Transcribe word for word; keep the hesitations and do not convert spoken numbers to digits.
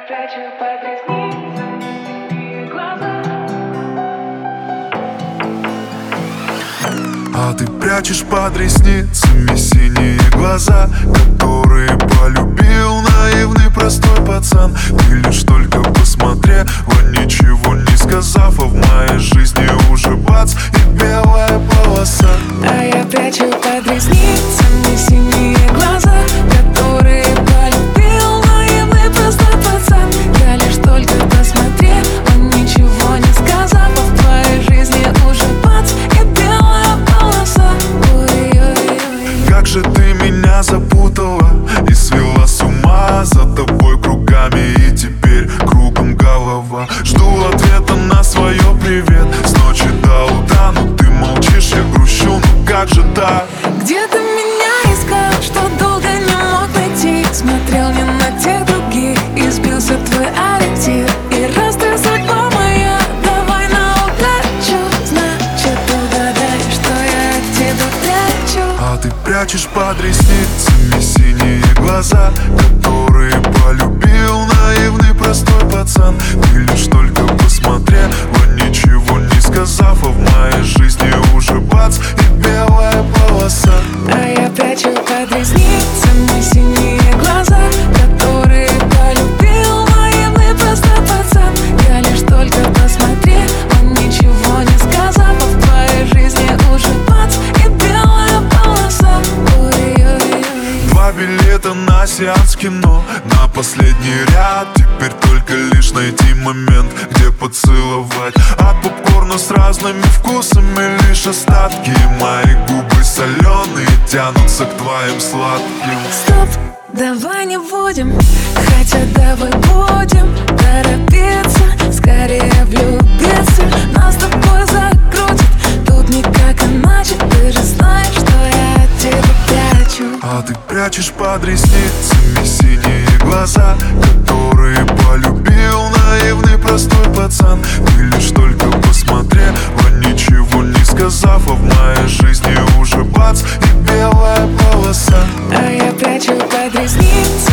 прячу под ресницами глаза. А ты прячешь под ресницами синие глаза, которые полюбил наивный простой пацан. Ты лишь только посмотрела, ничего не сказав, а в моей жизни уже бац и белая полоса. А я прячу под ресницами синие глаза, которые полюбил наивный простой пацан. Я лишь только посмотрела, ничего не сказав, а в твоей жизни уже бац и белая полоса. Ой-ой-ой. Как же ты меня запутала и свела с ума, за тобой кругами и теперь кругом голова. Жду ответа на свое привет с ночи до утра, но ты молчишь, я грущу, ну как же так? Где ты меня искал, что долго не мог найти? Смотрел не на тех других, и сбился твой ориентир. И раз ты судьба моя, давай на удачу. Значит, угадай, что я от тебя прячу. А ты прячешь под ресницами синие глаза, которые полюбил наивный простой пацан. Ты лишь только посмотрела, ничего не сказав, а в моей жизни уже бац и белая полоса. А я прячу под ресницами синие глаза, которые полюбил наивный простой пацан. Я лишь только посмотрел, он ничего не сказал, а в твоей жизни уже бац и белая полоса. Ой-ой-ой. Два билета на сеанс кино, на последний ряд. Теперь только лишь найти момент, где поцеловать. От попкорна с разными вкусами лишь остатки. Мои губы соленые тянутся к твоим сладким. Стоп, давай не будем, хотя давай будем торопиться, скорее влюбиться. Нас с тобой закрутит, тут никак иначе. Ты же знаешь, что я от тебя прячу. А ты прячешь под ресницами синие глаза, которые полюбил наивный простой пацан. Ты лишь только посмотрела, ничего не сказав, а в моей жизни уже бац и белая полоса. А я прячу под ресницами